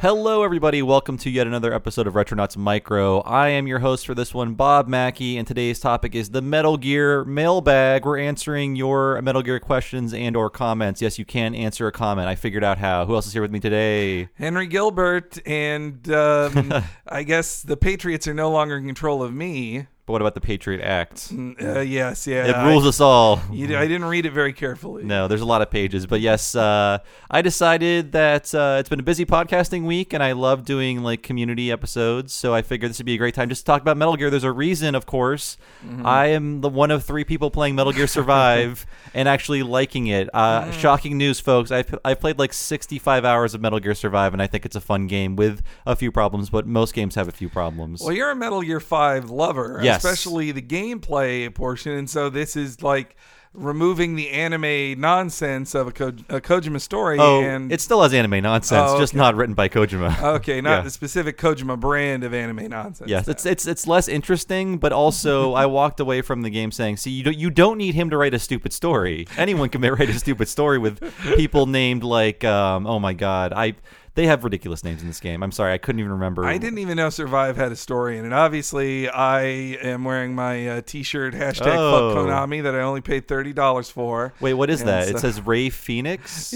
Hello, everybody. Welcome to yet another episode of Retronauts Micro. I am your host for this one, Bob Mackey, and today's topic is the Metal Gear mailbag. We're answering your Metal Gear questions and or comments. Yes, you can answer a comment. I figured out how. Who else is here with me today? Henry Gilbert, and I guess the Patriots are no longer in control of me. But what about the Patriot Act? Yes, yeah. It rules us all. I didn't read it very carefully. No, there's a lot of pages. But yes, I decided that it's been a busy podcasting week, and I love doing like community episodes. So I figured this would be a great time just to talk about Metal Gear. There's a reason, of course. Mm-hmm. I am the one of 3 people playing Metal Gear Survive and actually liking it. Shocking news, folks. I've played like 65 hours of Metal Gear Survive, and I think it's a fun game with a few problems, but most games have a few problems. Well, you're a Metal Gear 5 lover. Yes. Especially the gameplay portion, and so this is like removing the anime nonsense of a Kojima story. And it still has anime nonsense, just not written by Kojima. Okay, not the specific Kojima brand of anime nonsense. Yes, it's less interesting, but also I walked away from the game saying, see, you don't need him to write a stupid story. Anyone can write a stupid story with people named like, oh my god, They have ridiculous names in this game. I'm sorry, I couldn't even remember. I didn't even know Survive had a story in it. Obviously, I am wearing my T-shirt #fuck Konami that I only paid $30 for. Wait, what is that? It says Ray Phoenix?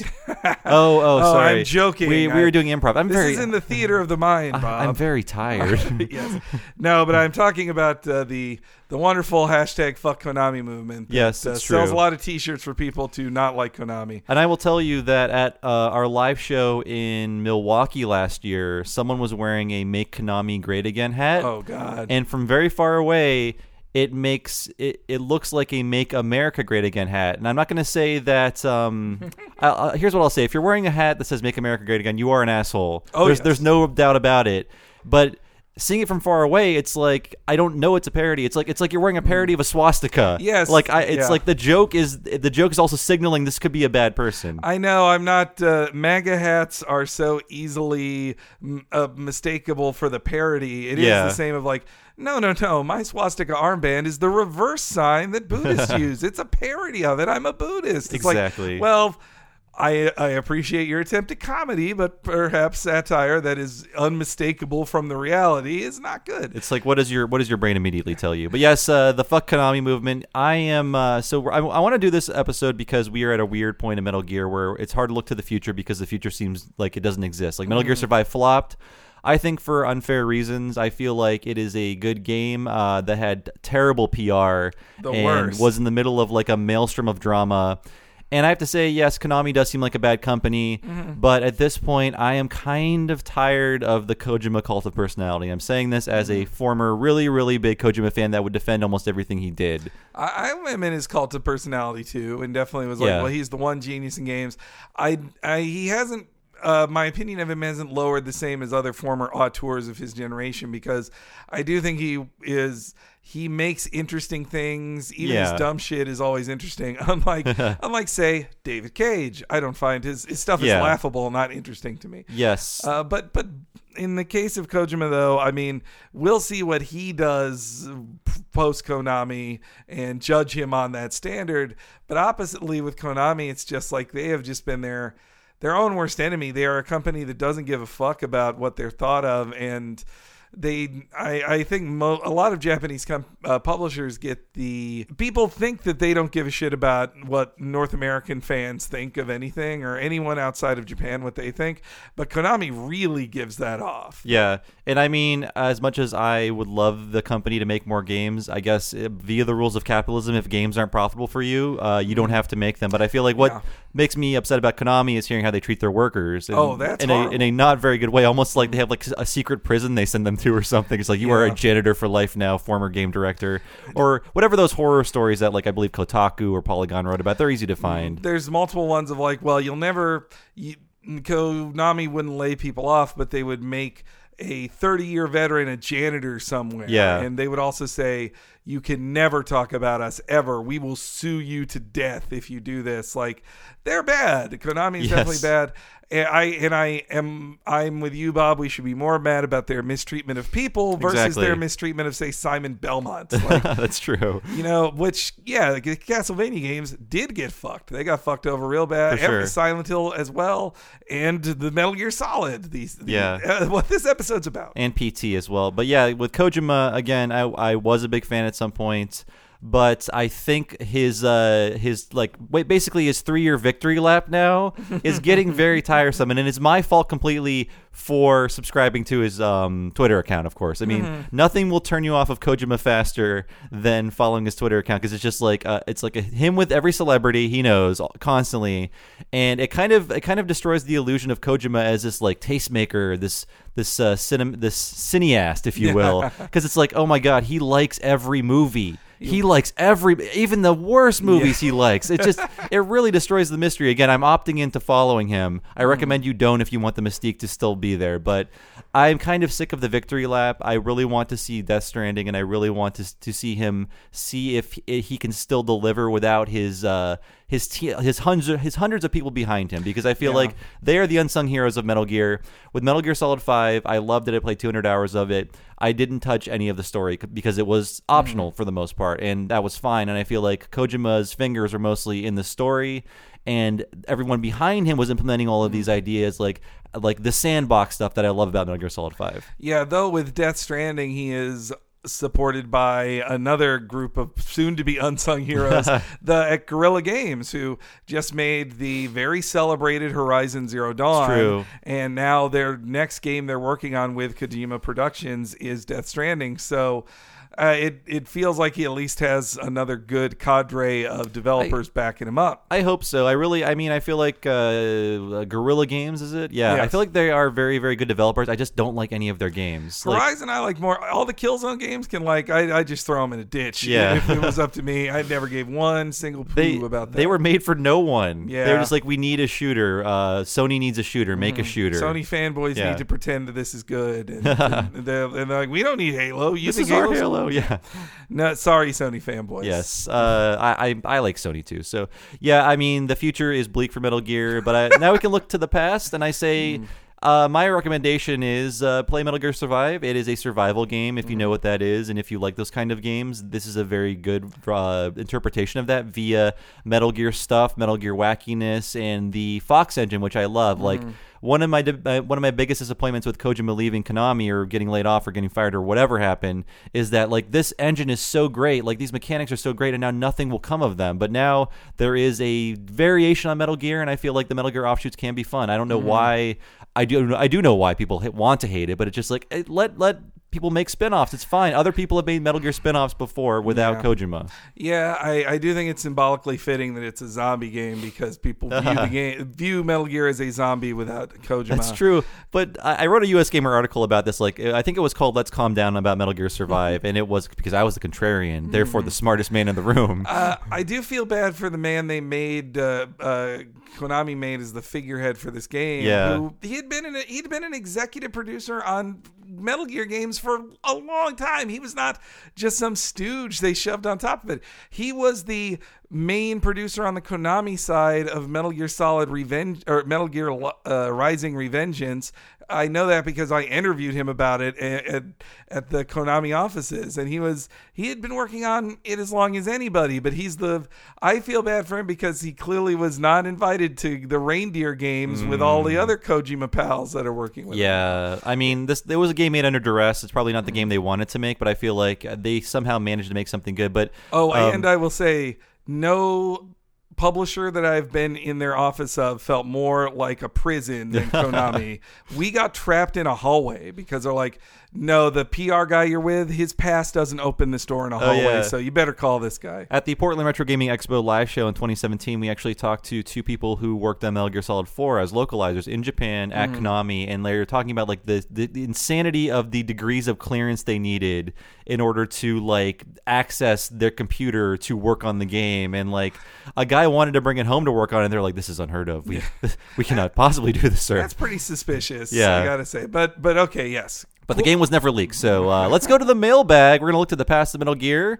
Sorry. I'm joking. We were doing improv. This is in the theater of the mind, Bob. I'm very tired. Yes. No, but I'm talking about the wonderful #fuck Konami movement. Yes, it's true. Sells a lot of T-shirts for people to not like Konami. And I will tell you that at our live show in Milwaukee last year, someone was wearing a Make Konami Great Again hat. Oh, God. And from very far away, it looks like a Make America Great Again hat. And I'm not going to say that here's what I'll say. If you're wearing a hat that says Make America Great Again, you are an asshole. There's no doubt about it. But seeing it from far away, it's like I don't know it's a parody. It's like you're wearing a parody of a swastika. Yes, like like the joke is also signaling this could be a bad person. I know. I'm not. MAGA hats are so easily mistakable for the parody. It is the same of like, no. My swastika armband is the reverse sign that Buddhists use. It's a parody of it. I'm a Buddhist. It's exactly. Like, well, I appreciate your attempt at comedy, but perhaps satire that is unmistakable from the reality is not good. It's like, what does your brain immediately tell you? But yes, the fuck Konami movement. I am I want to do this episode because we are at a weird point in Metal Gear where it's hard to look to the future because the future seems like it doesn't exist. Like Metal Gear Survive flopped. I think for unfair reasons. I feel like it is a good game that had terrible PR worst. Was in the middle of like a maelstrom of drama. And I have to say, yes, Konami does seem like a bad company, but at this point, I am kind of tired of the Kojima cult of personality. I'm saying this as a former really, really big Kojima fan that would defend almost everything he did. I am in his cult of personality, too, and definitely was like, well, he's the one genius in games. He hasn't... my opinion of him hasn't lowered the same as other former auteurs of his generation because I do think he makes interesting things. Even his dumb shit is always interesting. Unlike say David Cage, I don't find his stuff is laughable, not interesting to me. Yes, but in the case of Kojima, though, I mean, we'll see what he does post Konami and judge him on that standard. But oppositely with Konami, it's just like they have just been their own worst enemy. They are a company that doesn't give a fuck about what they're thought of, and I think a lot of Japanese publishers get people think that they don't give a shit about what North American fans think of anything or anyone outside of Japan what they think, but Konami really gives that off. Yeah, and I mean, as much as I would love the company to make more games, I guess via the rules of capitalism, if games aren't profitable for you, you don't have to make them. But I feel like what makes me upset about Konami is hearing how they treat their workers. That's in a not very good way, almost like they have like a secret prison they send them to or something. It's like you are a janitor for life now, former game director, or whatever those horror stories that like I believe Kotaku or Polygon wrote about. They're easy to find. There's multiple ones of like, well, Konami wouldn't lay people off, but they would make a 30-year veteran a janitor somewhere. Yeah. And they would also say you can never talk about us ever. We will sue you to death if you do this. Like, they're bad. Konami is definitely bad. I'm with you, Bob. We should be more mad about their mistreatment of people versus their mistreatment of, say, Simon Belmont. Like, that's true. Which, the Castlevania games did get fucked. They got fucked over real bad. For sure. Silent Hill as well, and the Metal Gear Solid. What this episode's about. And PT as well. But yeah, with Kojima, again, I was a big fan at some point. But I think his basically his 3-year victory lap now is getting very tiresome, and it's my fault completely for subscribing to his Twitter account. Of course, I mean nothing will turn you off of Kojima faster than following his Twitter account, because it's just like him with every celebrity he knows constantly, and it kind of destroys the illusion of Kojima as this like tastemaker, this cineast, if you will, because it's like, oh my god, he likes every movie. He likes even the worst movies he likes. It really destroys the mystery. Again, I'm opting into following him. I recommend you don't if you want the mystique to still be there. But I'm kind of sick of the victory lap. I really want to see Death Stranding, and I really want to see him if he can still deliver without his hundreds of people behind him, because I feel like they are the unsung heroes of Metal Gear. With Metal Gear Solid 5, I loved it. I played 200 hours of it. I didn't touch any of the story because it was optional for the most part, and that was fine. And I feel like Kojima's fingers are mostly in the story, and everyone behind him was implementing all of these ideas, like the sandbox stuff that I love about Metal Gear Solid 5. Yeah, though with Death Stranding, he is supported by another group of soon-to-be unsung heroes, at Guerrilla Games, who just made the very celebrated Horizon Zero Dawn. It's true. And now their next game they're working on with Kojima Productions is Death Stranding. So it feels like he at least has another good cadre of developers backing him up. I hope so. I feel like Guerrilla Games, is it? Yeah. Yes. I feel like they are very, very good developers. I just don't like any of their games. Horizon, I like more. All the Killzone games I just throw them in a ditch. Yeah. If it was up to me, I never gave one single poo about that. They were made for no one. Yeah. They were just like, we need a shooter. Sony needs a shooter. Make a shooter. Sony fanboys need to pretend that this is good. And they're like, we don't need Halo. This is our Halo. Yeah. No, sorry, Sony fanboys. Yes. I like Sony too. So yeah, I mean, the future is bleak for Metal Gear, but now we can look to the past, and I say my recommendation is play Metal Gear Survive. It is a survival game, if you know what that is, and if you like those kind of games, this is a very good interpretation of that via Metal Gear stuff, Metal Gear wackiness, and the Fox engine, which I love. Like, one of my biggest disappointments with Kojima leaving Konami or getting laid off or getting fired or whatever happened is that, like, this engine is so great, like these mechanics are so great, and now nothing will come of them. But now there is a variation on Metal Gear, and I feel like the Metal Gear offshoots can be fun. I don't know why. I do know why people want to hate it, but it's just like, let people make spin-offs. It's fine. Other people have made Metal Gear spin-offs before without Kojima. Yeah, I do think it's symbolically fitting that it's a zombie game, because people view Metal Gear as a zombie without Kojima. That's true. But I wrote a US Gamer article about this. Like, I think it was called "Let's Calm Down About Metal Gear Survive," and it was because I was the contrarian, therefore the smartest man in the room. I do feel bad for the man they made. Konami made as the figurehead for this game. Yeah, who he'd been an executive producer on Metal Gear games for a long time. He was not just some stooge they shoved on top of it. He was the main producer on the Konami side of Metal Gear Solid Revenge, or Metal Gear Rising: Revengeance. I know that because I interviewed him about it at the Konami offices, and he had been working on it as long as anybody. But I feel bad for him because he clearly was not invited to the Reindeer games with all the other Kojima pals that are working with him. Yeah, I mean, there was a game made under duress. It's probably not the game they wanted to make, but I feel like they somehow managed to make something good. But and I will say, no publisher that I've been in their office of felt more like a prison than Konami. We got trapped in a hallway because they're like, no, the PR guy you're with, his pass doesn't open this door in a hallway, so you better call this guy. At the Portland Retro Gaming Expo live show in 2017, we actually talked to two people who worked on Metal Gear Solid 4 as localizers in Japan at Konami, and they were talking about like the insanity of the degrees of clearance they needed in order to like access their computer to work on the game. And like a guy wanted to bring it home to work on it, and they're like, this is unheard of. We cannot possibly do this, sir. That's pretty suspicious, I gotta say. But okay, yes. But the game was never leaked, so let's go to the mailbag. We're going to look to the past of Metal Gear.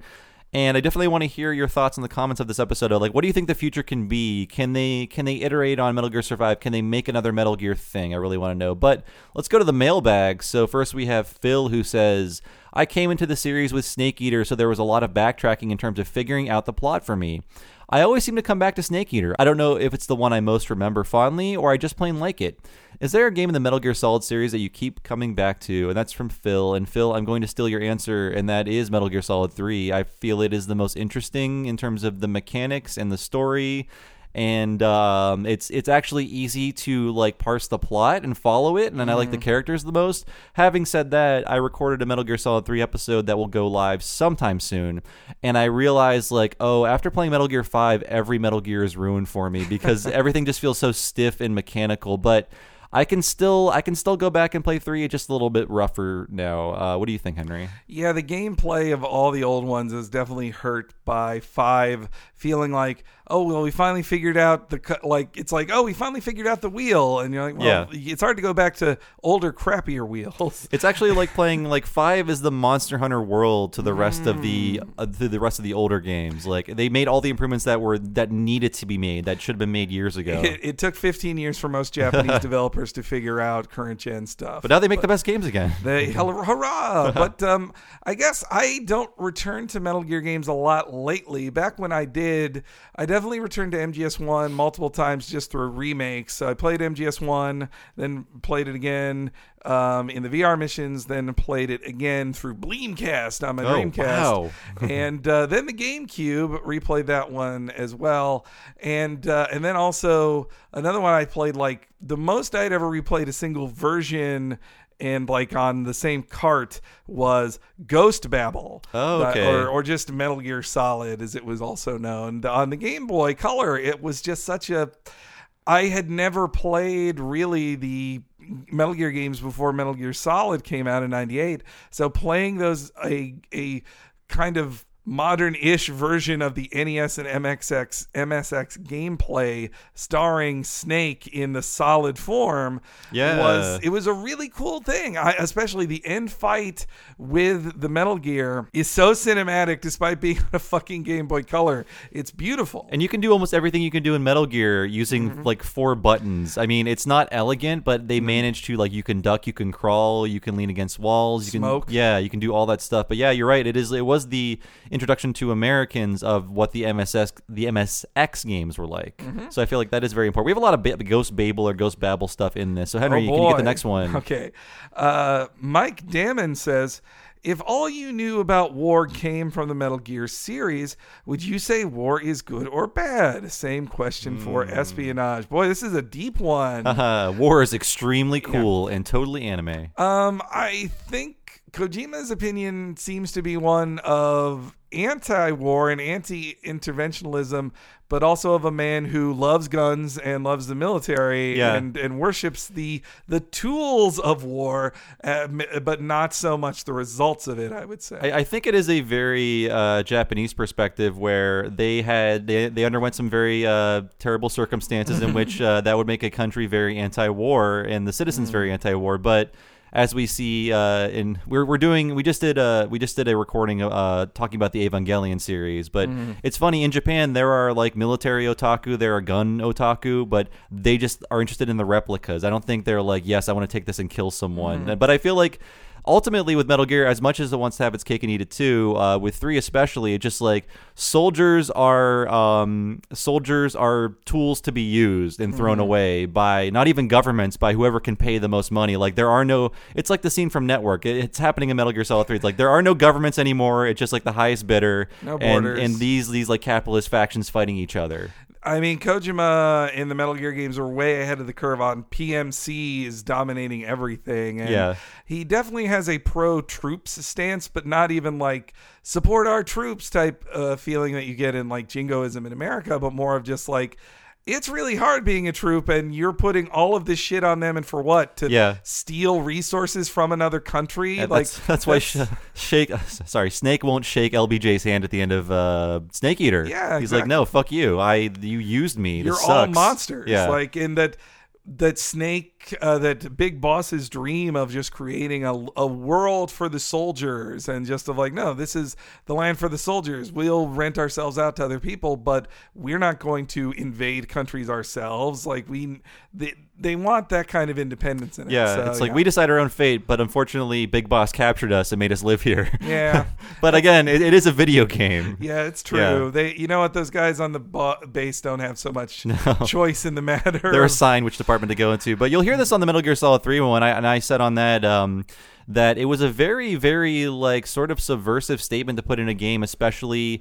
And I definitely want to hear your thoughts in the comments of this episode. Like, what do you think the future can be? Can they iterate on Metal Gear Survive? Can they make another Metal Gear thing? I really want to know. But let's go to the mailbag. So first we have Phil, who says, I came into the series with Snake Eater, so there was a lot of backtracking in terms of figuring out the plot for me. I always seem to come back to Snake Eater. I don't know if it's the one I most remember fondly, or I just plain like it. Is there a game in the Metal Gear Solid series that you keep coming back to? And that's from Phil. And Phil, I'm going to steal your answer, and that is Metal Gear Solid 3. I feel it is the most interesting in terms of the mechanics and the story. And it's actually easy to like parse the plot and follow it, and I like the characters the most. Having said that, I recorded a Metal Gear Solid 3 episode that will go live sometime soon, and I realized like, oh, after playing Metal Gear 5, every Metal Gear is ruined for me because everything just feels so stiff and mechanical. But I can still go back and play 3. It's just a little bit rougher now. What do you think, Henry? Yeah, the gameplay of all the old ones is definitely hurt by 5, feeling like, oh, well, we finally figured out we finally figured out the wheel, and you're like, well, it's hard to go back to older, crappier wheels. It's actually like playing like 5 is the Monster Hunter world to the rest of the older games. Like they made all the improvements that needed to be made, that should have been made years ago. It took 15 years for most Japanese developers to figure out current gen stuff, but now they make the best games again. Hurrah! But I guess I don't return to Metal Gear games a lot lately. Back when I did, I definitely returned to MGS1 multiple times just through remakes. So I played MGS1, then played it again in the VR missions, then played it again through Bleemcast on my Dreamcast. Wow. And then the GameCube, replayed that one as well. And then also another one I played, like the most I'd ever replayed a single version and like on the same cart was Ghost Babel. Oh, okay. Or just Metal Gear Solid, as it was also known. On the Game Boy Color, it was just such a... I had never played really the Metal Gear games before Metal Gear Solid came out in 98. So playing those, a kind of modern-ish version of the NES and MSX gameplay starring Snake in the Solid form was a really cool thing. Especially the end fight with the Metal Gear is so cinematic despite being on a fucking Game Boy Color. It's beautiful. And you can do almost everything you can do in Metal Gear using like 4 buttons. I mean, it's not elegant, but they managed to, like, you can duck, you can crawl, you can lean against walls, you Smoke. you can do all that stuff. But yeah, you're right. It was the introduction to Americans of what the MSX games were like. So I feel like that is very important. We have a lot of Ghost Babel or Ghost Babel stuff in this. So Henry, can you get the next one? Okay. Mike Damon says, if all you knew about war came from the Metal Gear series, would you say war is good or bad? Same question for espionage. Boy, this is a deep one. War is extremely cool and totally anime. I think Kojima's opinion seems to be one of anti-war and anti-interventionalism, but also of a man who loves guns and loves the military and worships the tools of war, but not so much the results of it, I would say. I think it is a very Japanese perspective where they underwent some very terrible circumstances in which that would make a country very anti-war and the citizens very anti-war, but as we see, we just did a recording talking about the Evangelion series. But it's funny, in Japan there are like military otaku, there are gun otaku, but they just are interested in the replicas. I don't think they're like, yes, I want to take this and kill someone. But I feel like ultimately with Metal Gear, as much as it wants to have its cake and eat it too, with 3 especially, it's just like soldiers are tools to be used and thrown away by not even governments, by whoever can pay the most money. Like there are no, it's like the scene from Network. It's happening in Metal Gear Solid 3. It's like there are no governments anymore. It's just like the highest bidder, no borders, and these like capitalist factions fighting each other. I mean, Kojima in the Metal Gear games are way ahead of the curve on PMC is dominating everything. And he definitely has a pro-troops stance, but not even like support our troops type feeling that you get in like jingoism in America, but more of just like, it's really hard being a troop and you're putting all of this shit on them, and for what? To steal resources from another country? That's why Snake won't shake LBJ's hand at the end of Snake Eater. Yeah, he's like, no, fuck you. You used me. You're this sucks. all monsters. Yeah. Like in that Snake that Big Boss's dream of just creating a world for the soldiers, and just of like, no, this is the land for the soldiers. We'll rent ourselves out to other people, but we're not going to invade countries ourselves. Like they want that kind of independence in it. Yeah, So, it's like we decide our own fate, but unfortunately, Big Boss captured us and made us live here. Yeah. But again, it is a video game. Yeah, it's true. Yeah. They, you know what, those guys on the base don't have so much choice in the matter. They're assigned which department to go into. But you'll hear this on the Metal Gear Solid 3 one, and I said on that that it was a very, very like sort of subversive statement to put in a game, especially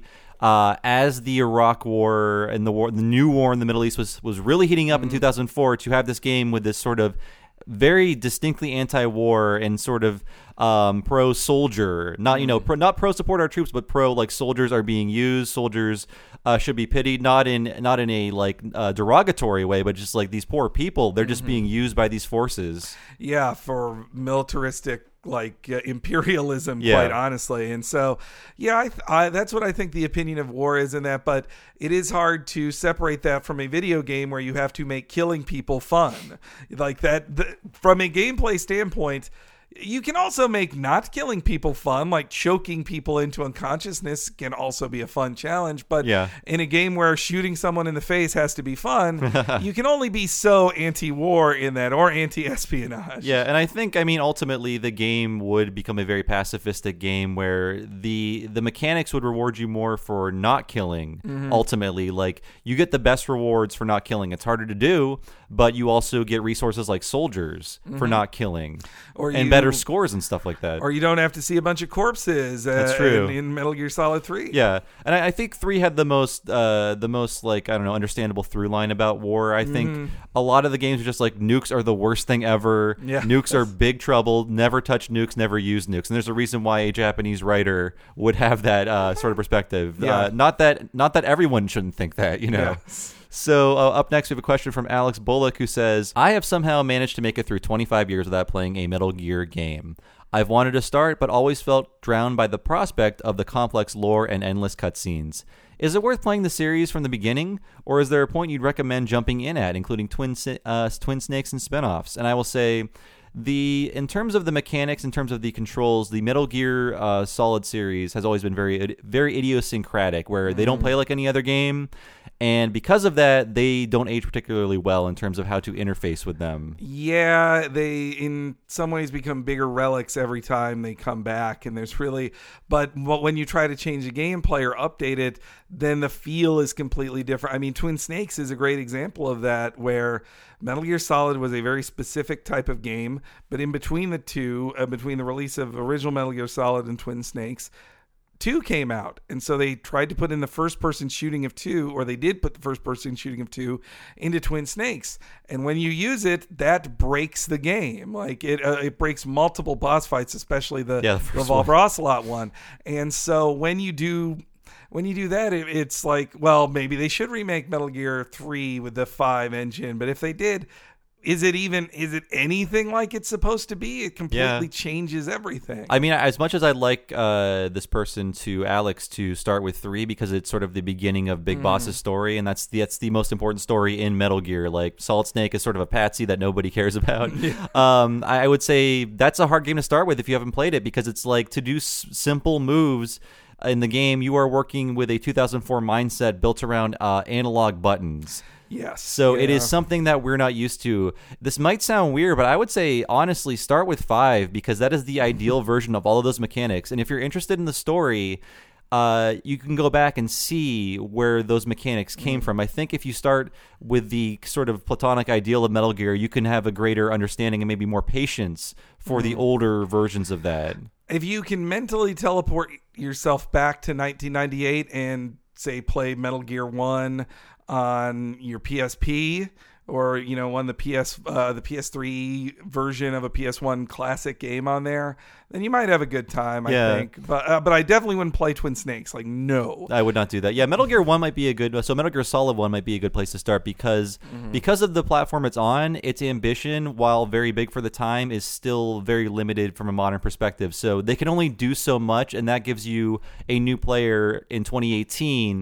as the Iraq War and the new war in the Middle East was really heating up in 2004. To have this game with this sort of very distinctly anti-war and sort of pro-soldier, not not pro-support our troops, but pro like soldiers are being used, soldiers should be pitied, not in a like derogatory way, but just like these poor people, they're just being used by these forces. Yeah, for militaristic like imperialism, Yeah. quite honestly. And so, yeah, I that's what I think the opinion of war is in that. But it is hard to separate that from a video game where you have to make killing people fun, like that. From a gameplay standpoint, you can also make not killing people fun, like choking people into unconsciousness can also be a fun challenge. But Yeah. in a game where shooting someone in the face has to be fun, you can only be so anti-war in that, or anti-espionage. Yeah, and I think, ultimately the game would become a very pacifistic game where the mechanics would reward you more for not killing, ultimately. Like, you get the best rewards for not killing. It's harder to do, but you also get resources like soldiers for not killing. And better scores and stuff like that. Or you don't have to see a bunch of corpses That's true. in Metal Gear Solid 3. Yeah, and I think 3 had the most like, I don't know, understandable through line about war. I think a lot of the games are just like, nukes are the worst thing ever. Yeah. Nukes are big trouble. Never touch nukes. Never use nukes. And there's a reason why a Japanese writer would have that sort of perspective. Yeah. Not that everyone shouldn't think that. Yeah. So up next, we have a question from Alex Bullock, who says, I have somehow managed to make it through 25 years without playing a Metal Gear game. I've wanted to start, but always felt drowned by the prospect of the complex lore and endless cutscenes. Is it worth playing the series from the beginning, or is there a point you'd recommend jumping in at, including Twin Snakes and spinoffs? And I will say, in terms of the mechanics, in terms of the controls, the Metal Gear Solid series has always been very, very idiosyncratic, where they don't play like any other game, and because of that, they don't age particularly well in terms of how to interface with them. Yeah, they in some ways become bigger relics every time they come back, and but when you try to change the gameplay or update it, then the feel is completely different. I mean, Twin Snakes is a great example of that, where Metal Gear Solid was a very specific type of game, but in between the two, between the release of original Metal Gear Solid and Twin Snakes, 2 came out, and so they tried to put in the first-person shooting of 2, or they did put the first-person shooting of 2 into Twin Snakes. And when you use it, that breaks the game. Like, it breaks multiple boss fights, especially the Revolver Ocelot one. And so when you do that, it's like, well, maybe they should remake Metal Gear 3 with the 5 engine. But if they did, is it anything like it's supposed to be? It completely changes everything. I mean, as much as I'd like this person, Alex, to start with 3, because it's sort of the beginning of Big Boss's story, and that's the most important story in Metal Gear. Like, Solid Snake is sort of a patsy that nobody cares about. I would say that's a hard game to start with if you haven't played it, because it's like, to do simple moves in the game, you are working with a 2004 mindset built around analog buttons. Yes. So it is something that we're not used to. This might sound weird, but I would say, honestly, start with 5, because that is the ideal version of all of those mechanics. And if you're interested in the story, you can go back and see where those mechanics came from. I think if you start with the sort of platonic ideal of Metal Gear, you can have a greater understanding and maybe more patience for the older versions of that. If you can mentally teleport yourself back to 1998 and, say, play Metal Gear 1 on your PSP, or on the PS3 version of a PS1 classic game on there, then you might have a good time. I think, but I definitely wouldn't play Twin Snakes. Like, no, I would not do that. Yeah, Metal Gear 1 might be a good. So Metal Gear Solid 1 might be a good place to start, because of the platform it's on. Its ambition, while very big for the time, is still very limited from a modern perspective. So they can only do so much, and that gives you a new player in 2018.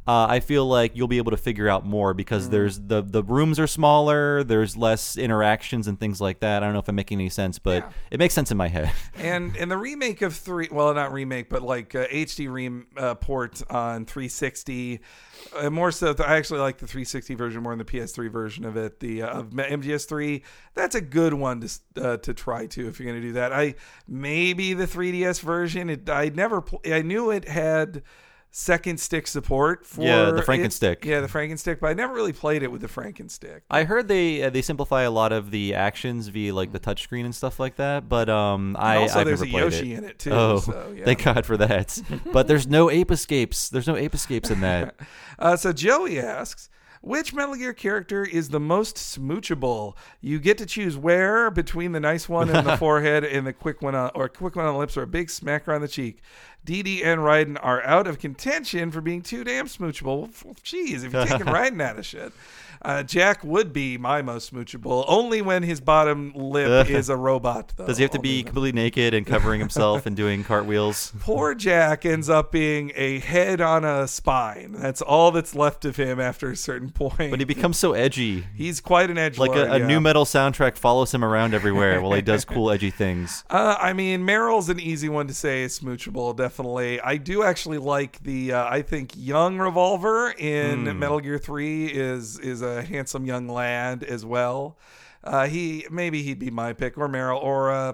I feel like you'll be able to figure out more because there's the rooms are smaller, there's less interactions and things like that. I don't know if I'm making any sense, but it makes sense in my head. And the remake of not remake, but like HD port on 360. More so, I actually like the 360 version more than the PS3 version of it. The of MGS3, that's a good one to try to if you're going to do that. Maybe the 3DS version. I knew it had second stick support for the Frankenstick. The Frankenstick, but I never really played it with the Frankenstick. I heard they simplify a lot of the actions via like the touchscreen and stuff like that, but also I've there's never a played Yoshi it. in it too. Oh, so, yeah. Thank God for that. But there's no ape escapes. There's no ape escapes in that. So Joey asks, which Metal Gear character is the most smoochable? You get to choose where between the nice one in the forehead and the quick one on the lips or a big smacker on the cheek. DD and Raiden are out of contention for being too damn smoochable. Jeez, if you're taking Raiden out of shit. Jack would be my most smoochable, only when his bottom lip is a robot, though. Does he have to be completely naked and covering himself and doing cartwheels? Poor Jack ends up being a head on a spine. That's all that's left of him after a certain point. But he becomes so edgy. He's quite an edgelord. Like a new metal soundtrack follows him around everywhere while he does cool, edgy things. I mean, Meryl's an easy one to say is smoochable, definitely. I do actually like the, I think Young Revolver in Metal Gear 3 is a handsome young lad as well. He'd be my pick, or Meryl, or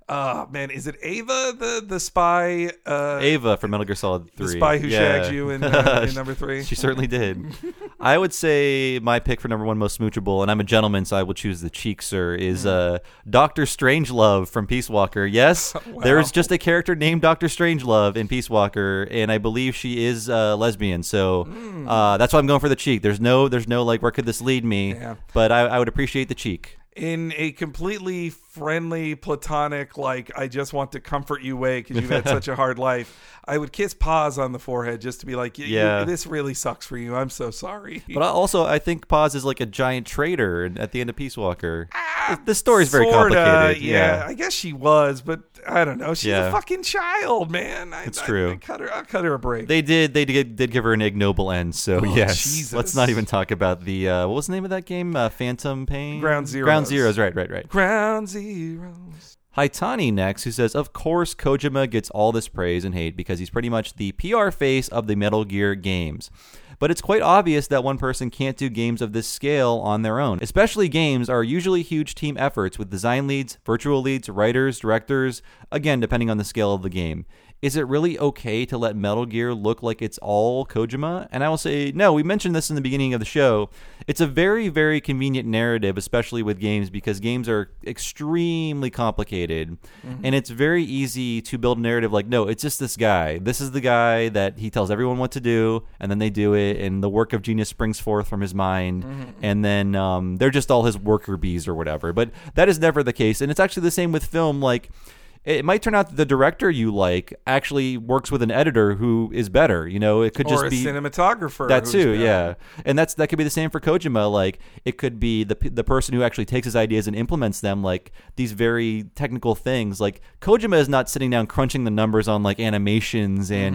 is it Ava the spy? Ava from Metal Gear Solid 3. The spy who shagged you in number 3. She certainly did. I would say my pick for number 1 most smoochable, and I'm a gentleman, so I will choose the cheek, sir, is Dr. Strangelove from Peace Walker. Yes, wow. There's just a character named Dr. Strangelove in Peace Walker, and I believe she is lesbian, so that's why I'm going for the cheek. There's no like, where could this lead me? Yeah. But I would appreciate the cheek. In a completely friendly, platonic, like, I just want to comfort you way because you've had such a hard life, I would kiss Paz on the forehead just to be like, this really sucks for you. I'm so sorry. But I think Paz is like a giant traitor at the end of Peace Walker. The story's very complicated. Yeah, I guess she was, but I don't know. She's a fucking child, man. It's true. I'll cut her a break. They did give her an ignoble end. So yes, Jesus. Let's not even talk about the what was the name of that game? Phantom Pain. Ground Zeroes. Ground Zeroes. Right. Ground Zeroes. Haitani next, who says, of course Kojima gets all this praise and hate because he's pretty much the PR face of the Metal Gear games. But it's quite obvious that one person can't do games of this scale on their own. Especially games are usually huge team efforts with design leads, virtual leads, writers, directors, again, depending on the scale of the game. Is it really okay to let Metal Gear look like it's all Kojima? And I will say, no, we mentioned this in the beginning of the show. It's a very, very convenient narrative, especially with games, because games are extremely complicated. And it's very easy to build a narrative like, no, it's just this guy. This is the guy that he tells everyone what to do, and then they do it, and the work of genius springs forth from his mind. And then they're just all his worker bees or whatever. But that is never the case. And it's actually the same with film. Like, it might turn out that the director you like actually works with an editor who is better. You know, it could just be a cinematographer. That too, yeah. And that could be the same for Kojima. Like, it could be the person who actually takes his ideas and implements them, like these very technical things. Like, Kojima is not sitting down crunching the numbers on like animations and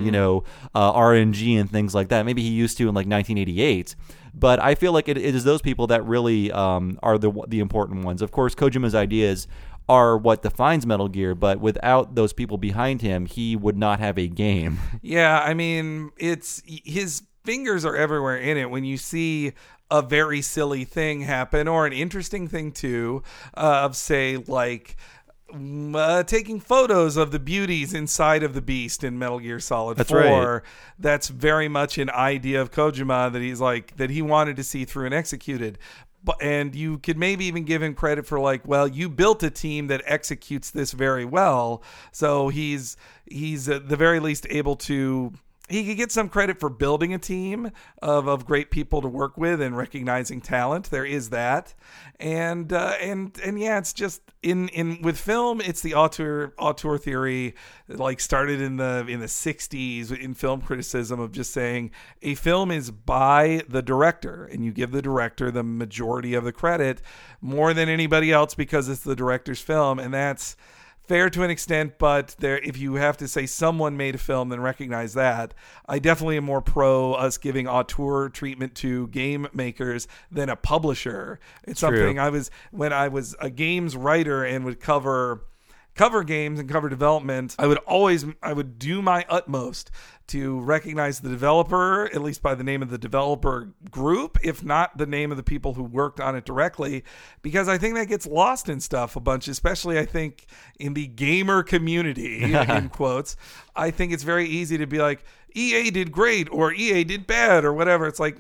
RNG and things like that. Maybe he used to in like 1988. But I feel like it is those people that really are the important ones. Of course, Kojima's ideas are what defines Metal Gear, but without those people behind him, he would not have a game. Yeah, I mean, it's his fingers are everywhere in it. When you see a very silly thing happen, or an interesting thing too, of say like taking photos of the beauties inside of the beast in Metal Gear Solid 4. Right. That's very much an idea of Kojima that he wanted to see through and executed. And you could maybe even give him credit for like, well, you built a team that executes this very well. So he's at the very least able to, he could get some credit for building a team of great people to work with and recognizing talent. There is that. And yeah, it's just in with film, it's the auteur theory that like started in the 60s in film criticism of just saying a film is by the director and you give the director the majority of the credit more than anybody else because it's the director's film. And that's fair to an extent, but if you have to say someone made a film, then recognize that. I definitely am more pro us giving auteur treatment to game makers than a publisher. It's something when I was a games writer and would cover games and cover development, I would do my utmost to recognize the developer, at least by the name of the developer group, if not the name of the people who worked on it directly, because I think that gets lost in stuff a bunch, especially I think in the gamer community, in quotes. I think it's very easy to be like, EA did great or EA did bad or whatever. It's like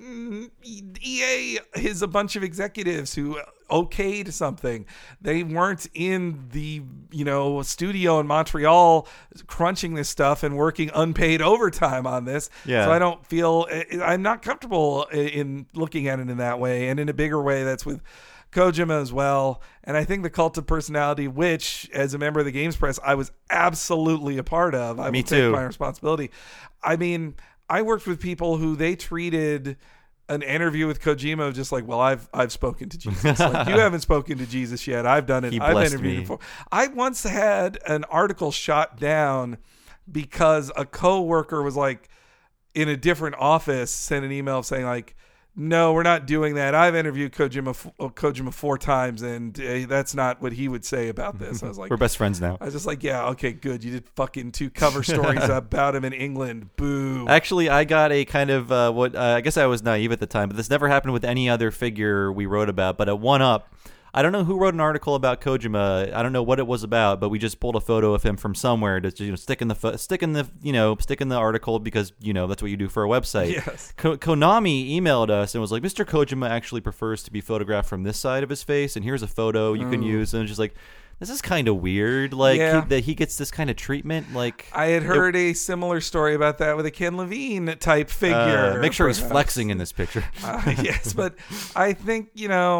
EA is a bunch of executives who okayed something. They weren't in the studio in Montreal crunching this stuff and working unpaid overtime on this. Yeah. So I don't feel I'm not comfortable in looking at it in that way. And in a bigger way, that's with Kojima as well. And I think the Cult of Personality, which as a member of the Games Press, I was absolutely a part of. I Me will too. take my responsibility. I mean, I worked with people who they treated an interview with Kojima just like, well, I've spoken to Jesus. Like, you haven't spoken to Jesus yet. I've done it. I've interviewed him before. I once had an article shot down because a coworker was like in a different office sent an email saying like, no, we're not doing that. I've interviewed Kojima 4 times, and that's not what he would say about this. I was like, we're best friends now. I was just like, yeah, okay, good. You did fucking 2 cover stories about him in England. Boo. Actually, I got a kind of I guess I was naive at the time, but this never happened with any other figure we wrote about. But at 1UP, I don't know who wrote an article about Kojima. I don't know what it was about, but we just pulled a photo of him from somewhere to stick in the article because that's what you do for a website. Yes. Konami emailed us and was like, Mr. Kojima actually prefers to be photographed from this side of his face, and here's a photo you can use. And it's just like, this is kind of weird. Like that he gets this kind of treatment. Like I had heard a similar story about that with a Ken Levine type figure. Make sure he's flexing in this picture. Yes, but I think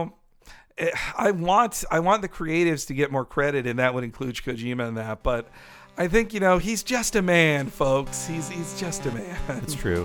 I want the creatives to get more credit, and that would include Kojima in that. But I think he's just a man, folks. He's just a man. That's true.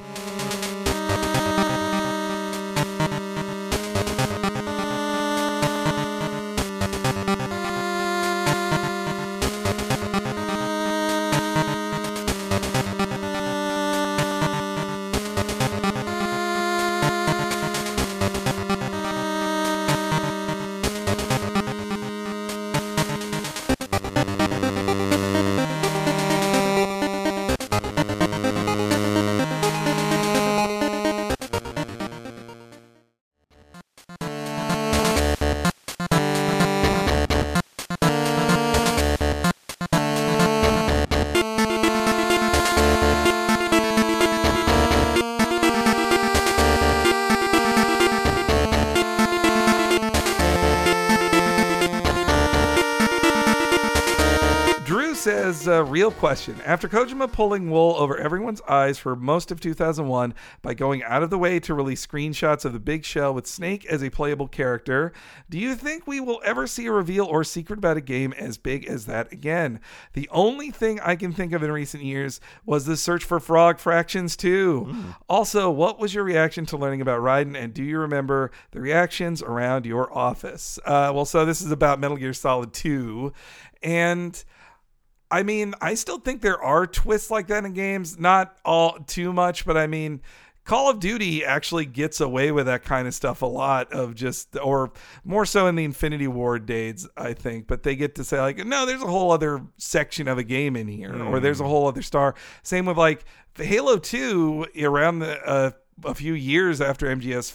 Says, real question. After Kojima pulling wool over everyone's eyes for most of 2001 by going out of the way to release screenshots of the big shell with Snake as a playable character, do you think we will ever see a reveal or secret about a game as big as that again? The only thing I can think of in recent years was the search for Frog Fractions 2. Also, what was your reaction to learning about Raiden, and do you remember the reactions around your office? So this is about Metal Gear Solid 2, and I mean, I still think there are twists like that in games. Not all too much, but I mean, Call of Duty actually gets away with that kind of stuff a lot or more so in the Infinity Ward days, I think. But they get to say like, no, there's a whole other section of a game in here, or there's a whole other star. Same with like Halo 2 around a few years after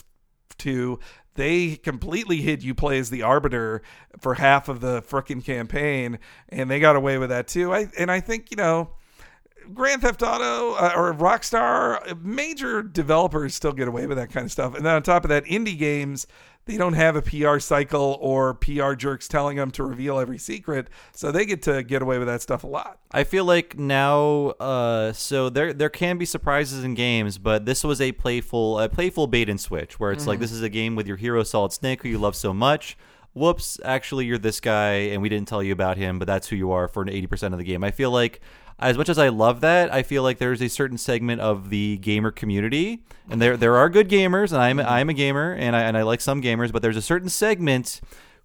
MGS2. They completely hid you play as the Arbiter for half of the frickin' campaign, and they got away with that too. I think, Grand Theft Auto or Rockstar, major developers still get away with that kind of stuff. And then on top of that, indie games, they don't have a PR cycle or PR jerks telling them to reveal every secret, so they get to get away with that stuff a lot. I feel like now, so there can be surprises in games, but this was a playful bait and switch where it's like, this is a game with your hero Solid Snake who you love so much. Whoops, actually you're this guy and we didn't tell you about him, but that's who you are for 80% of the game. I feel like as much as I love that, I feel like there's a certain segment of the gamer community, and there are good gamers, and I'm a gamer, and I like some gamers, but there's a certain segment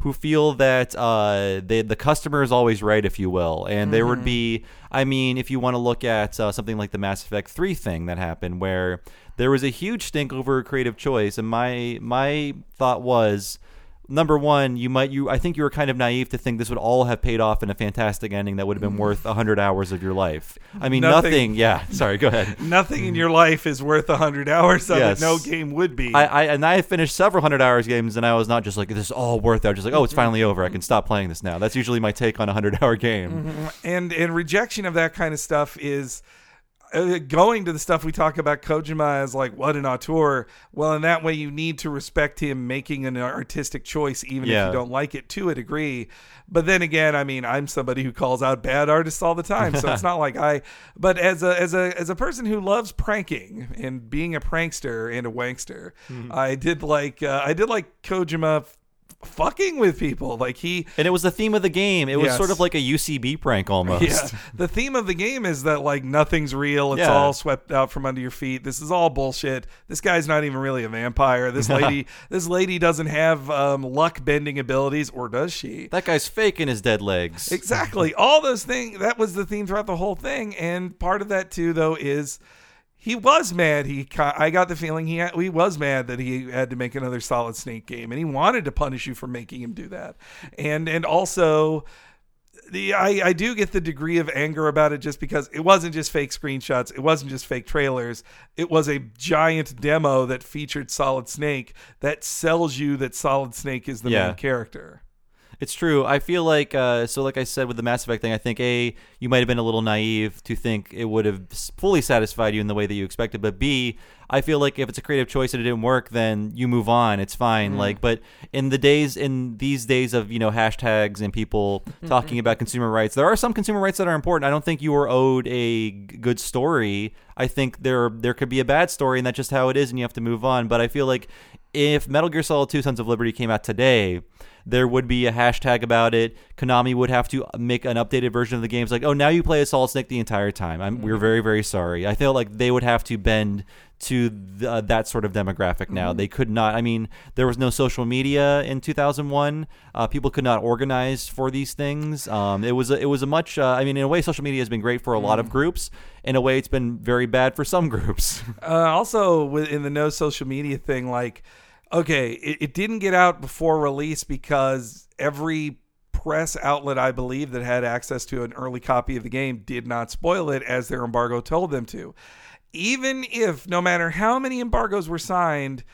who feel that the customer is always right, if you will. And there would be, I mean, if you want to look at something like the Mass Effect 3 thing that happened, where there was a huge stink over creative choice, and my thought was, number one, I think you were kind of naive to think this would all have paid off in a fantastic ending that would have been worth 100 hours of your life. I mean, nothing. Yeah, sorry, go ahead. Nothing in your life is worth 100 hours of Yes. it. No game would be. I finished several 100-hour games, and I was not just like, this is all worth it. I was just like, oh, it's finally over. I can stop playing this now. That's usually my take on a 100-hour game. And rejection of that kind of stuff is going to the stuff we talk about Kojima as like, what an auteur. Well, in that way, you need to respect him making an artistic choice, even if you don't like it to a degree. But then again, I mean, I'm somebody who calls out bad artists all the time, so it's not like but as a person who loves pranking and being a prankster and a wankster, I did like Kojima fucking with people, and it was the theme of the game. It was Yes. sort of like a UCB prank almost. Yeah, the theme of the game is that like nothing's real. It's all swept out from under your feet. This is all bullshit. This guy's not even really a vampire. This lady doesn't have luck bending abilities, or does she? That guy's faking his dead legs. Exactly. All those things. That was the theme throughout the whole thing. And part of that too, though, is he was mad. I got the feeling he was mad that he had to make another Solid Snake game, and he wanted to punish you for making him do that. And also, I do get the degree of anger about it, just because it wasn't just fake screenshots, it wasn't just fake trailers. It was a giant demo that featured Solid Snake that sells you that Solid Snake is the main character. It's true. I feel like, so like I said with the Mass Effect thing, I think A, you might have been a little naive to think it would have fully satisfied you in the way that you expected. But B, I feel like if it's a creative choice and it didn't work, then you move on. It's fine. But in these days of, hashtags and people talking about consumer rights, there are some consumer rights that are important. I don't think you were owed a good story. I think there could be a bad story, and that's just how it is, and you have to move on. But I feel like if Metal Gear Solid 2 Sons of Liberty came out today, there would be a hashtag about it. Konami would have to make an updated version of the game. It's like, oh, now you play as Solid Snake the entire time. We're very, very sorry. I feel like they would have to bend to that sort of demographic now. They could not. I mean, there was no social media in 2001. People could not organize for these things. It was a much. I mean, in a way, social media has been great for a lot of groups. In a way, it's been very bad for some groups. Also, in the no social media thing, like, okay, it didn't get out before release because every press outlet, I believe, that had access to an early copy of the game did not spoil it as their embargo told them to. Even if, no matter how many embargoes were signed,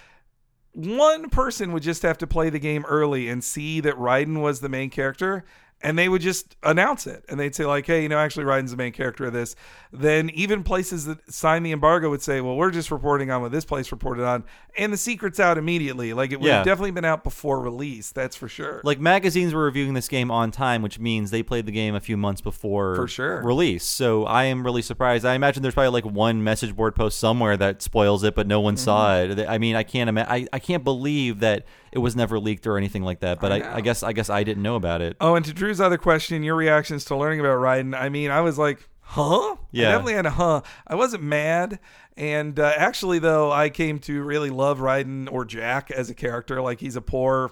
one person would just have to play the game early and see that Raiden was the main character, and they would just announce it. And they'd say, like, hey, actually Raiden's the main character of this. Then even places that sign the embargo would say, well, we're just reporting on what this place reported on. And the secret's out immediately. Like, it would have definitely been out before release. That's for sure. Like, magazines were reviewing this game on time, which means they played the game a few months before release. So I am really surprised. I imagine there's probably like one message board post somewhere that spoils it, but no one saw it. I mean, I can't believe that it was never leaked or anything like that. But I guess I didn't know about it. Oh, and to Drew's other question, your reactions to learning about Raiden. I mean, I was like, huh? Yeah. I definitely had a huh. I wasn't mad. And actually, though, I came to really love Raiden, or Jack, as a character. Like, he's a poor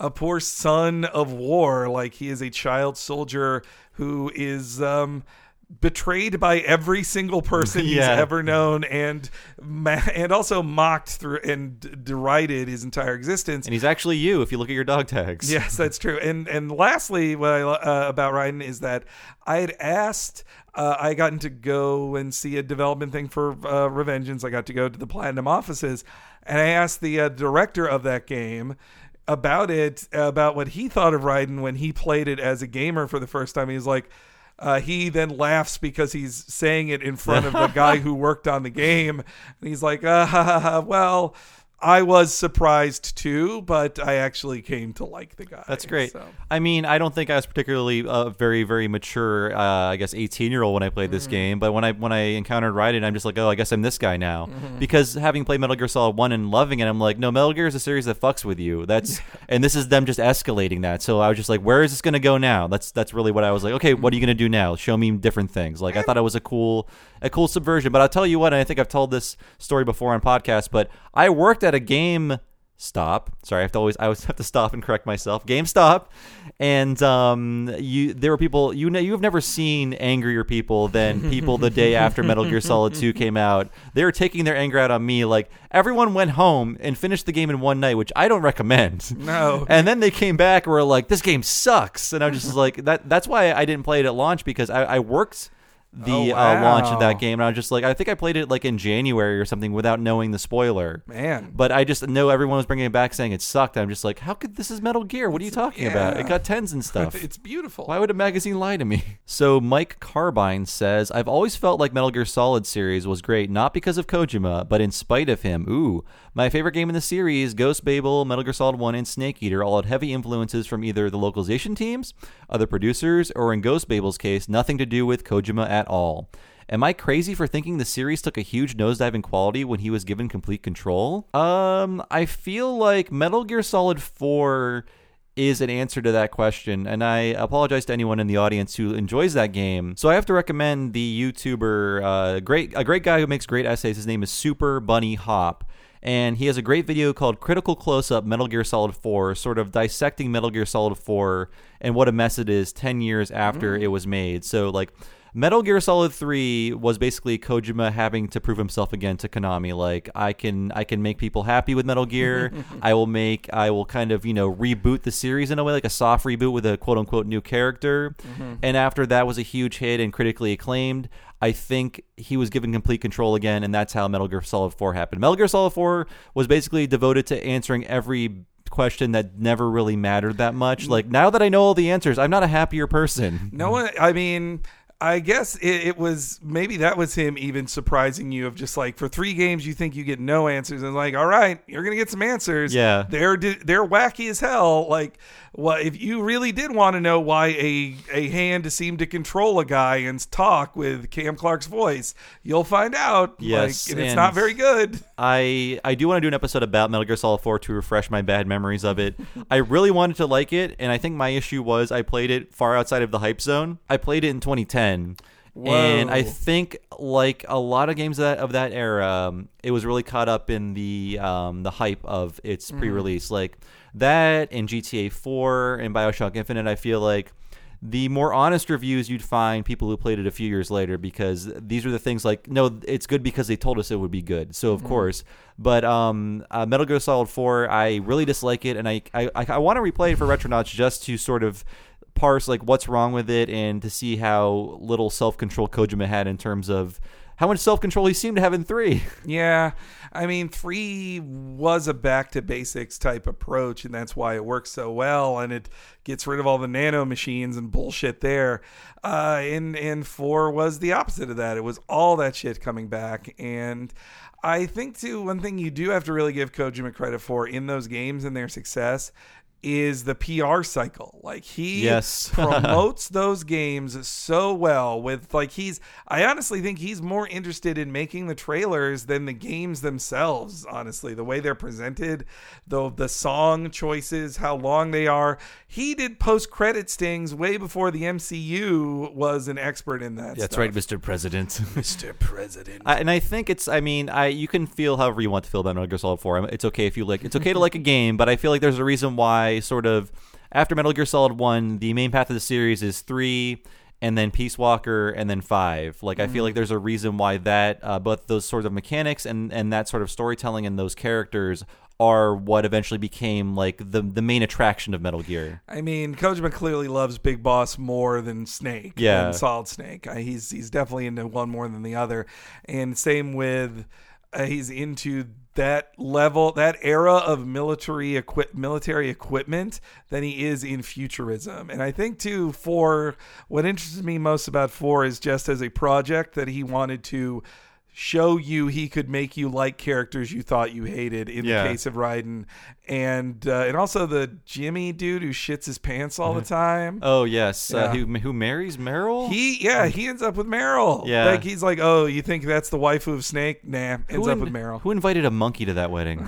son of war. Like, he is a child soldier who is betrayed by every single person he's ever known, and also mocked through and derided his entire existence. And he's actually you if you look at your dog tags. Yes, that's true. And lastly, what I about Raiden is that I had asked. I gotten to go and see a development thing for Revengeance. I got to go to the Platinum offices, and I asked the director of that game about what he thought of Raiden when he played it as a gamer for the first time. He was like, he then laughs because he's saying it in front of the guy who worked on the game. And he's like, well, I was surprised too, but I actually came to like the guy. That's great. So. I mean, I don't think I was particularly very, very mature, 18-year-old when I played this game. But when I encountered Raiden, I'm just like, oh, I guess I'm this guy now. Because having played Metal Gear Solid 1 and loving it, I'm like, no, Metal Gear is a series that fucks with you. And this is them just escalating that. So I was just like, where is this going to go now? That's really what I was like. Okay, what are you going to do now? Show me different things. Like, I thought it was a cool subversion. But I'll tell you what, and I think I've told this story before on podcasts, but I worked at a game Stop. Sorry, I always have to stop and correct myself. GameStop. And there were people, you've never seen angrier people than people the day after Metal Gear Solid 2 came out. They were taking their anger out on me. Like, everyone went home and finished the game in one night, which I don't recommend. No. And then they came back and were like, this game sucks. And I'm just like, that's why I didn't play it at launch, because I worked the launch of that game, and I was just like, I think I played it like in January or something without knowing the spoiler. Man. But I just know everyone was bringing it back saying it sucked. I'm just like, how could this is Metal Gear? What are you talking about? It got 10s and stuff. It's beautiful. Why would a magazine lie to me? So Mike Carbine says, I've always felt like Metal Gear Solid series was great, not because of Kojima, but in spite of him. Ooh. My favorite game in the series, Ghost Babel, Metal Gear Solid 1, and Snake Eater, all had heavy influences from either the localization teams, other producers, or in Ghost Babel's case, nothing to do with Kojima at all. Am I crazy for thinking the series took a huge nosedive in quality when he was given complete control? I feel like Metal Gear Solid 4 is an answer to that question, and I apologize to anyone in the audience who enjoys that game. So I have to recommend the YouTuber, a great guy who makes great essays. His name is Super Bunny Hop. And he has a great video called Critical Close-Up Metal Gear Solid 4, sort of dissecting Metal Gear Solid 4 and what a mess it is 10 years after it was made. So, like, Metal Gear Solid 3 was basically Kojima having to prove himself again to Konami. Like, I can make people happy with Metal Gear. I will kind of, reboot the series in a way, like a soft reboot with a quote-unquote new character. And after that was a huge hit and critically acclaimed, I think he was given complete control again, and that's how Metal Gear Solid 4 happened. Metal Gear Solid 4 was basically devoted to answering every question that never really mattered that much. Like, now that I know all the answers, I'm not a happier person. No one, I mean, I guess it was, maybe that was him even surprising you of just like, for 3 games you think you get no answers, and like, all right, you're gonna get some answers. Yeah, they're wacky as hell. Like, well, if you really did want to know why a hand seemed to control a guy and talk with Cam Clark's voice, you'll find out. Yes, and it's not very good. I do want to do an episode about Metal Gear Solid 4 to refresh my bad memories of it. I really wanted to like it, and I think my issue was I played it far outside of the hype zone. I played it in 2010. Whoa. And I think, like a lot of games of that era, it was really caught up in the hype of its pre-release. Like that and GTA 4 and BioShock Infinite, I feel like the more honest reviews you'd find people who played it a few years later, because these are the things like, no, it's good because they told us it would be good. So of course, but Metal Gear Solid 4, I really dislike it, and I want to replay it for Retronauts just to sort of parse like what's wrong with it and to see how little self-control Kojima had in terms of how much self-control he seemed to have in 3. Yeah. I mean, 3 was a back-to-basics type approach, and that's why it works so well, and it gets rid of all the nano machines and bullshit there. And 4 was the opposite of that. It was all that shit coming back, and I think, too, one thing you do have to really give Kojima credit for in those games and their success is the PR cycle. Like, he promotes those games so well with, like, I honestly think he's more interested in making the trailers than the games themselves, honestly. The way they're presented, the song choices, how long they are. He did post-credit stings way before the MCU was an expert in that That's right, Mr. President. Mr. President. And I think you can feel however you want to feel about Metal Gear Solid 4. It's okay if you like, it's okay to like a game, but I feel like there's a reason why sort of after Metal Gear Solid 1, the main path of the series is 3 and then Peace Walker and then 5. Like, I feel like there's a reason why that both those sorts of mechanics and that sort of storytelling and those characters are what eventually became like the main attraction of Metal Gear. I mean, Kojima clearly loves Big Boss more than Snake. Yeah. And Solid Snake. He's definitely into one more than the other. And same with he's into that level, that era of military equipment than he is in futurism. And I think too, what interests me most about 4 is just as a project that he wanted to show you he could make you like characters you thought you hated in the case of Raiden, and also the Jimmy dude who shits his pants all the time. Oh yes, who marries Meryl? He ends up with Meryl. Yeah, like he's like, oh, you think that's the waifu of Snake? Nah, ends up with Meryl. Who invited a monkey to that wedding?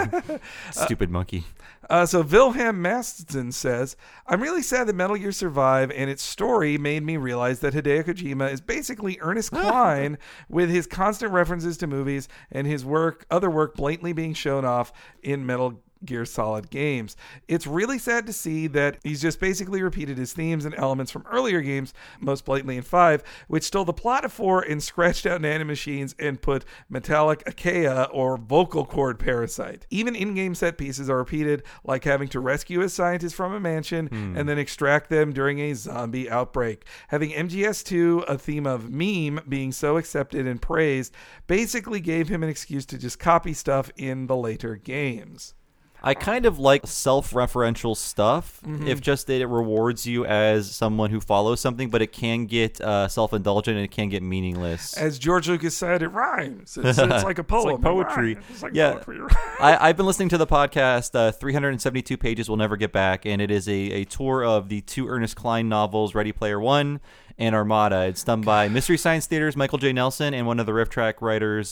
Stupid monkey. So Wilhelm Maston says, I'm really sad that Metal Gear Survive and its story made me realize that Hideo Kojima is basically Ernest Cline with his constant references to movies and his other work blatantly being shown off in Metal Gear Solid games. It's really sad to see that he's just basically repeated his themes and elements from earlier games, most blatantly in 5, which stole the plot of 4 and scratched out nanomachines and put metallic Achaea or vocal cord parasite. Even in-game set pieces are repeated, like having to rescue a scientist from a mansion and then extract them during a zombie outbreak. Having MGS2, a theme of meme, being so accepted and praised, basically gave him an excuse to just copy stuff in the later games. I kind of like self-referential stuff, if just that it rewards you as someone who follows something, but it can get self-indulgent and it can get meaningless. As George Lucas said, it rhymes. It's like a poem. It's like poetry. It's like yeah. poetry. I've been listening to the podcast, 372 Pages We'll Never Get Back, and it is a tour of the 2 Ernest Cline novels, Ready Player One and Armada. It's done by Mystery Science Theater's Michael J. Nelson and one of the Rift Tracks writers,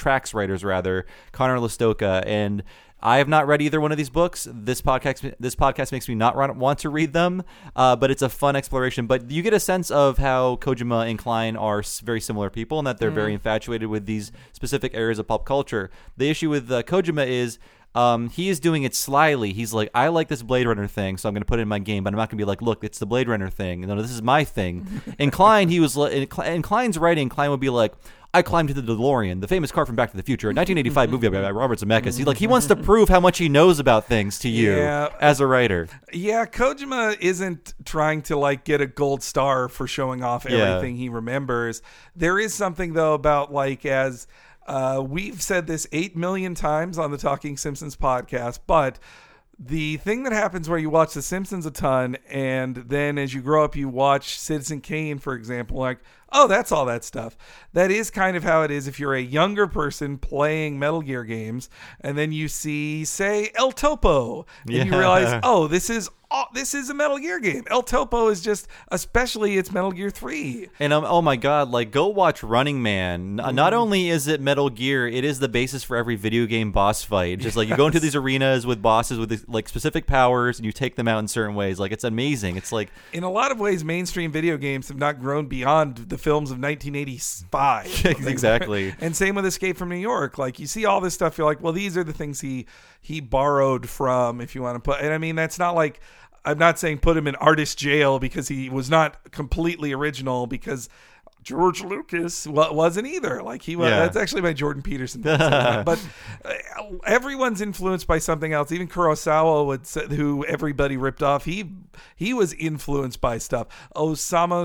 Connor Listoka. And I have not read either one of these books. This podcast makes me not want to read them, but it's a fun exploration. But you get a sense of how Kojima and Cline are very similar people, and that they're very infatuated with these specific areas of pop culture. The issue with Kojima is he is doing it slyly. He's like, I like this Blade Runner thing, so I'm going to put it in my game, but I'm not going to be like, look, it's the Blade Runner thing. No, this is my thing. And Cline, he was in Cline's writing, Cline would be like, I climbed into the DeLorean, the famous car from Back to the Future, a 1985 movie by Robert Zemeckis. He wants to prove how much he knows about things to you as a writer. Yeah, Kojima isn't trying to get a gold star for showing off everything he remembers. There is something though about as we've said this 8 million times on the Talking Simpsons podcast, but the thing that happens where you watch The Simpsons a ton, and then as you grow up, you watch Citizen Kane, for example, oh, that's all that stuff. That is kind of how it is if you're a younger person playing Metal Gear games, and then you see, say, El Topo, and you realize, oh, this is a Metal Gear game. El Topo is just, especially it's Metal Gear 3. And oh my god, go watch Running Man. Not only is it Metal Gear, it is the basis for every video game boss fight. Just you go into these arenas with bosses with specific powers, and you take them out in certain ways. It's amazing. It's in a lot of ways, mainstream video games have not grown beyond the films of 1985. Exactly. And same with Escape from New York. You see all this stuff, you're like, well, these are the things he borrowed from, if you want to put. And I mean, that's not I'm not saying put him in artist jail because he was not completely original, because George Lucas wasn't either. He was. That's actually by Jordan Peterson. But everyone's influenced by something else. Even Kurosawa would say, who everybody ripped off. He was influenced by stuff. Osamu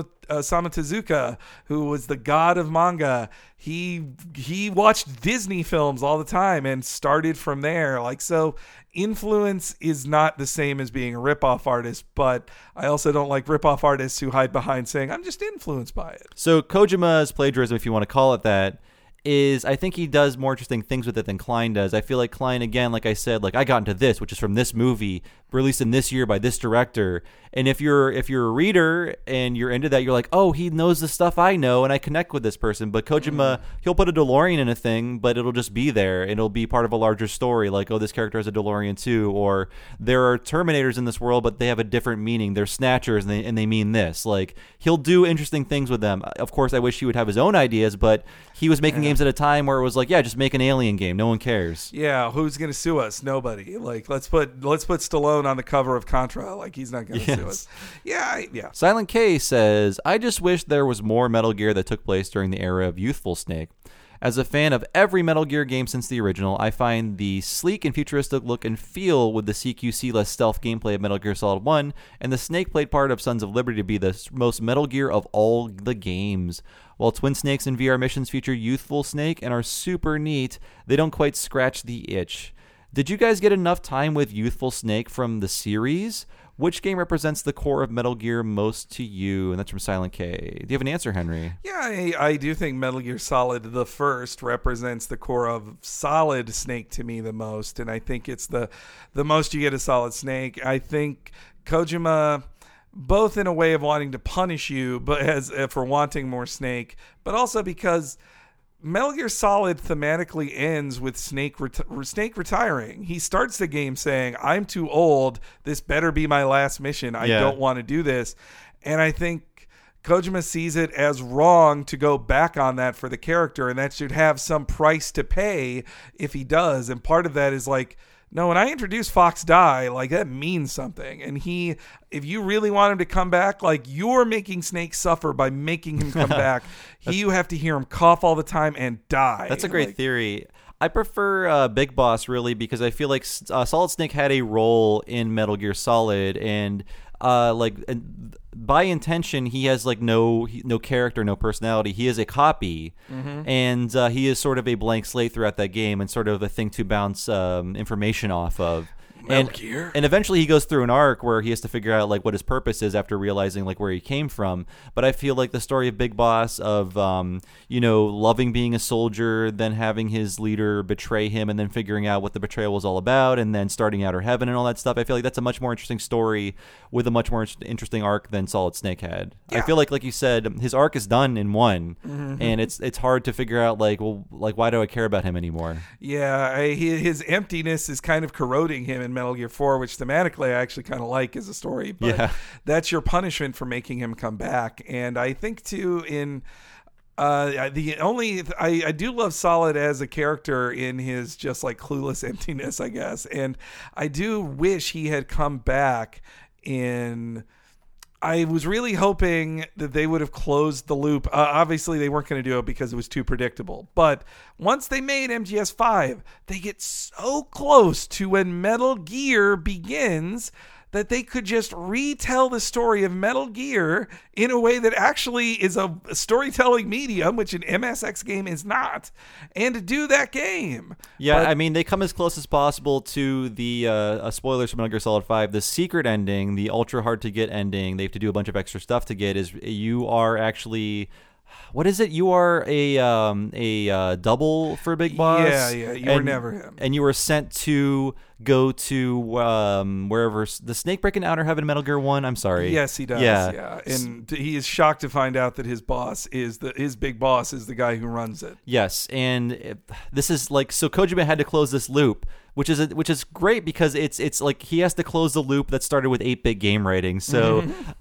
Tezuka, who was the god of manga, he watched Disney films all the time and started from there. So influence is not the same as being a rip-off artist, but I also don't like rip-off artists who hide behind saying, I'm just influenced by it. So Kojima's plagiarism, if you want to call it that, is I think he does more interesting things with it than Cline does. I feel like Cline, again, like I said, I got into this, which is from this movie, released in this year by this director. And if you're a reader and you're into that, you're like, oh, he knows the stuff I know and I connect with this person. But Kojima, he'll put a DeLorean in a thing, but it'll just be there. It'll be part of a larger story, oh, this character has a DeLorean too, or there are Terminators in this world, but they have a different meaning. They're Snatchers and they mean this. He'll do interesting things with them. Of course, I wish he would have his own ideas, but he was making games at a time where it was just make an Alien game. No one cares. Yeah, who's going to sue us? Nobody. Let's put Stallone on the cover of Contra. He's not going to sue us. Yeah. Silent K says, I just wish there was more Metal Gear that took place during the era of youthful Snake. As a fan of every Metal Gear game since the original, I find the sleek and futuristic look and feel with the CQC-less stealth gameplay of Metal Gear Solid 1 and the Snake Plate part of Sons of Liberty to be the most Metal Gear of all the games. While Twin Snakes and VR missions feature youthful Snake and are super neat, they don't quite scratch the itch. Did you guys get enough time with youthful Snake from the series? Which game represents the core of Metal Gear most to you? And that's from Silent K. Do you have an answer, Henry? Yeah, I do think Metal Gear Solid, the first, represents the core of Solid Snake to me the most. And I think it's the most you get a Solid Snake. I think Kojima, both in a way of wanting to punish you but for wanting more Snake, but also because Metal Gear Solid thematically ends with Snake retiring. He starts the game saying, I'm too old. This better be my last mission. I don't want to do this. And I think Kojima sees it as wrong to go back on that for the character, and that should have some price to pay if he does. And part of that is no, when I introduce Fox Die, like that means something. And if you really want him to come back, like you're making Snake suffer by making him come back. You have to hear him cough all the time and die. That's a great theory. I prefer Big Boss really because I feel like Solid Snake had a role in Metal Gear Solid, and by intention he has like no character, no personality. He is a copy, and he is sort of a blank slate throughout that game and sort of a thing to bounce information off of. Metal Gear. And eventually he goes through an arc where he has to figure out like what his purpose is after realizing like where he came from. But I feel like the story of Big Boss of loving being a soldier, then having his leader betray him, and then figuring out what the betrayal was all about, and then starting Outer Heaven and all that stuff. I feel like that's a much more interesting story with a much more interesting arc than Solid Snake had. Yeah. I feel like you said, his arc is done in one, and it's hard to figure out like why do I care about him anymore? Yeah, his emptiness is kind of corroding him in Metal Gear 4, which thematically I actually kind of like as a story, but that's your punishment for making him come back. And I think too I do love Solid as a character in his just like clueless emptiness, I guess. And I do wish he had come back I was really hoping that they would have closed the loop. Obviously, they weren't going to do it because it was too predictable. But once they made MGS5, they get so close to when Metal Gear begins that they could just retell the story of Metal Gear in a way that actually is a storytelling medium, which an MSX game is not, and to do that game. Yeah, I mean, they come as close as possible to the spoilers for Metal Gear Solid 5. The secret ending, the ultra hard to get ending, they have to do a bunch of extra stuff to get, is you are actually... What is it? You are a double for Big Boss? Yeah. You were never him. And you were sent to go to wherever the Snake break in Outer Heaven, Metal Gear 1. I'm sorry. Yes, he does. Yeah. And he is shocked to find out that his boss is his big boss is the guy who runs it. Yes, and this is like, so Kojima had to close this loop, which is great because it's like he has to close the loop that started with 8-bit game writing. So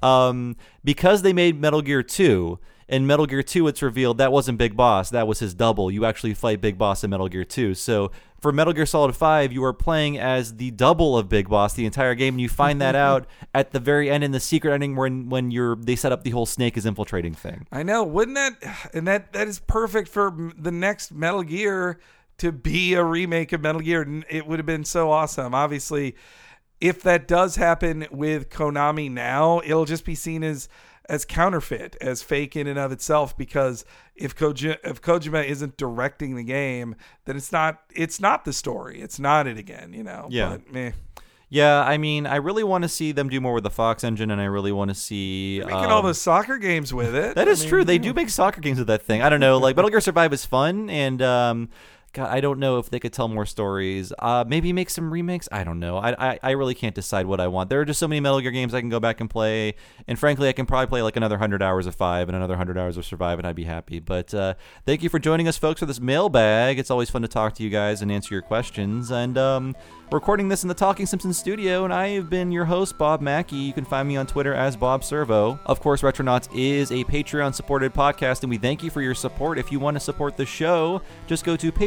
because they made Metal Gear 2. In Metal Gear 2, it's revealed that wasn't Big Boss. That was his double. You actually fight Big Boss in Metal Gear 2. So for Metal Gear Solid 5, you are playing as the double of Big Boss the entire game, and you find that out at the very end in the secret ending when they set up the whole Snake is infiltrating thing. I know. Wouldn't that... And that is perfect for the next Metal Gear to be a remake of Metal Gear. It would have been so awesome. Obviously, if that does happen with Konami now, it'll just be seen as counterfeit, as fake in and of itself, because if Kojima isn't directing the game, then it's not the story. It's not it again, Yeah. But meh. Yeah, I mean, I really want to see them do more with the Fox engine, and I really want to see... They're making all those soccer games with it. That is true. They do make soccer games with that thing. I don't know. Like, Metal Gear Survive is fun, and... God, I don't know if they could tell more stories. Maybe make some remakes. I don't know. I really can't decide what I want. There are just so many Metal Gear games I can go back and play. And frankly, I can probably play like another 100 hours of 5 and another 100 hours of Survive, and I'd be happy. But thank you for joining us, folks, for this mailbag. It's always fun to talk to you guys and answer your questions. And we're recording this in the Talking Simpsons studio, and I have been your host, Bob Mackey. You can find me on Twitter as Bob Servo. Of course, Retronauts is a Patreon-supported podcast, and we thank you for your support. If you want to support the show, just go to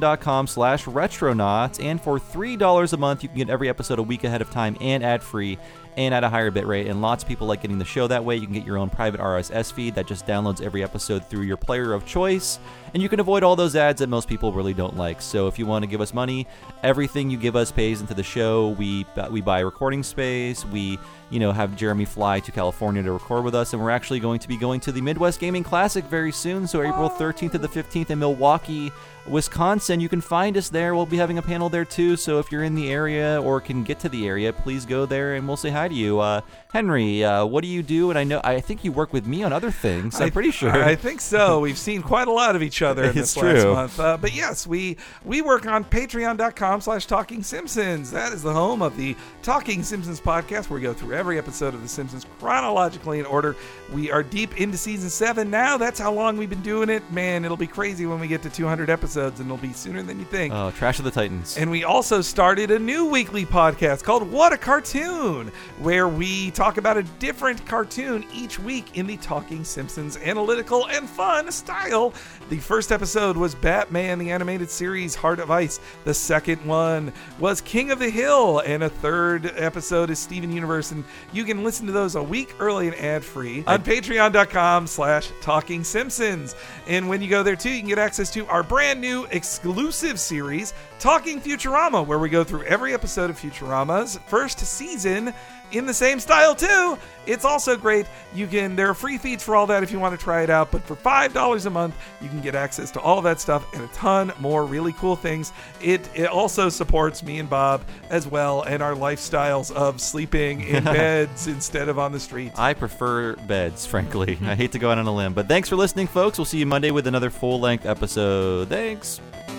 patreon.com/retronauts, and for $3 a month, you can get every episode a week ahead of time and ad-free and at a higher bit rate. And lots of people like getting the show that way. You can get your own private RSS feed that just downloads every episode through your player of choice, and you can avoid all those ads that most people really don't like. So if you want to give us money, everything you give us pays into the show. We buy recording space. We have Jeremy fly to California to record with us, and we're actually going to be going to the Midwest Gaming Classic very soon, so April 13th to the 15th in Milwaukee, Wisconsin. You can find us there. We'll be having a panel there too, so if you're in the area or can get to the area, please go there and we'll say hi to you. Henry, what do you do? And I think you work with me on other things. I'm pretty sure. I think so. We've seen quite a lot of each other in this last month. But yes, we work on patreon.com/Talking Simpsons. That is the home of the Talking Simpsons podcast, where we go through every episode of The Simpsons chronologically in order. We are deep into season 7 now. That's how long we've been doing it. Man, it'll be crazy when we get to 200 episodes, and it'll be sooner than you think. Oh, Trash of the Titans. And we also started a new weekly podcast called What a Cartoon, where we talk about a different cartoon each week in the Talking Simpsons analytical and fun style. The first episode was Batman, the animated series, Heart of Ice. The second one was was King of the Hill, and a third episode is Steven Universe, and you can listen to those a week early and ad-free on patreon.com/Talking Simpsons. And when you go there too, you can get access to our brand new exclusive series, Talking Futurama, where we go through every episode of Futurama's first season in the same style too. It's also great. There are free feeds for all that if you want to try it out, but for $5 a month, you can get access to all of that stuff and a ton more really cool things. It also supports me and Bob as well, and our lifestyles of sleeping in beds instead of on the street. I prefer beds, frankly. I hate to go out on a limb, but thanks for listening, folks. We'll see you Monday with another full-length episode. Thanks.